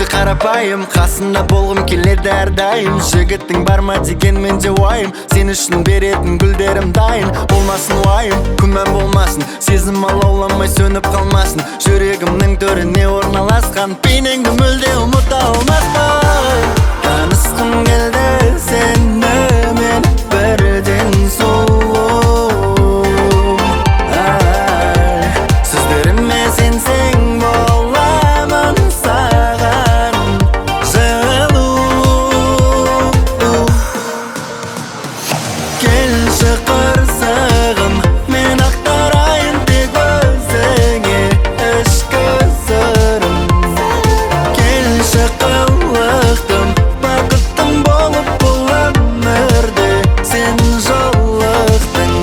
өте қарапайым, қасында болғым келеді әрдайым. Жігіттің бар ма деген менде уайым, сен үшін беретін гүлдерім дайын. Болмасын уайым, күмән болмасын, сезім алауламай сөніп қалмасын. Жүрегімнің төріне орналасқан бейнеңді мүлде ұмыта алмаспын. Танысқым келді сенімен бірден сұлу. Сөздеріме сенсең боламын саған жылу. Келші қырсығым, мен ақтарайын тек өзіңе ішкі сырым. Келші қылықтым, бақыттым болып бұл өмірде сен жолықтың.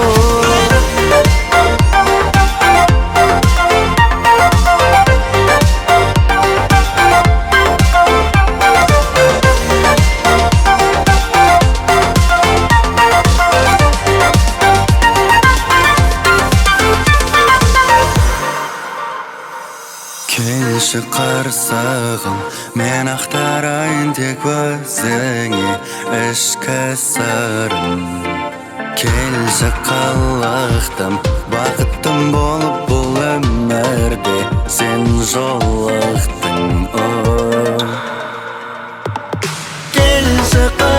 Келші қарсығым, мен ақтарайын тек өзіңе ішкі сырым. Келші қылықтым, бақыттым болып бұл өмірде сен жолықтың. Келші